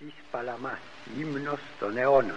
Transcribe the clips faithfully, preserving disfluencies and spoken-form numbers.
της Παλαμάς, ύμνος των αιώνων.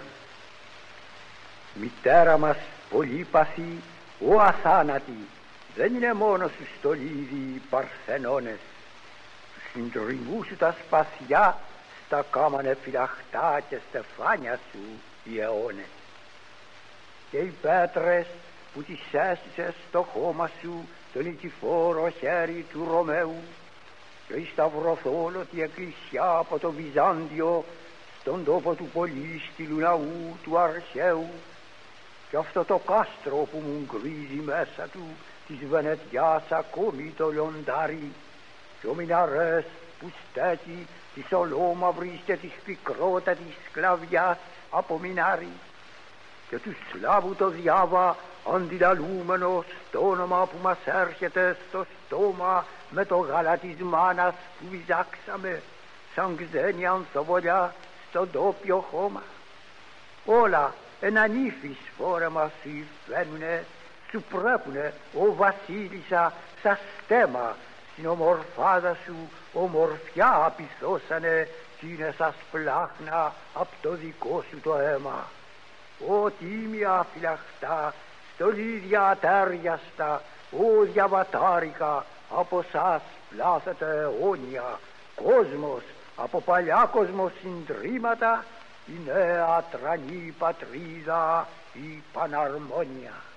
Μητέρα μας πολύπαθη, ο αθάνατη, δεν είναι μόνο σου στολίδι οι παρθενώνες. Του συντριμμού σου τα σπαθιά στα κάμανε φυλαχτά και στεφάνια σου οι αιώνες. Και οι πέτρες που τις έστησες στο χώμα σου το νικηφόρο χέρι του Ρωμαίου και η σταυρωθόλωτη εκκλησιά από το Βυζάντιο στον τόπο του πολύστηλου ναού του Αρχαίου και αυτό το κάστρο που μου γκρίζει μέσα του της Βενετιάς ακόμη το λιοντάρι και ο μιναρές που στέκει της ολόμαυρης και της πικρότατης σκλαβιάς από μινάρι και του Σλάβου το διάβα αντιλαλούμενο στο όνομα που μας έρχεται στο στόμα με το γάλα της μάνας που βυζάξαμε σαν ξένη ανθοβολιά στον τόπιο χώμα. Όλα έναν ύφης φόρεμα σου υφαίνουνε, σου πρέπουνε ο βασίλισσα σαν στέμα, στην ομορφάδα σου ομορφιά απειθώσανε κι είναι σαν σπλάχνα απ' το δικό σου το αίμα. Ω τίμια φυλαχτά, στολίδια ατέριαστα, ω διαβατάρικα, από σας πλάθεται αιώνια, κόσμος, από παλιά κόσμο συντρίμματα, η νέα τρανή πατρίδα, η Παναρμόνια.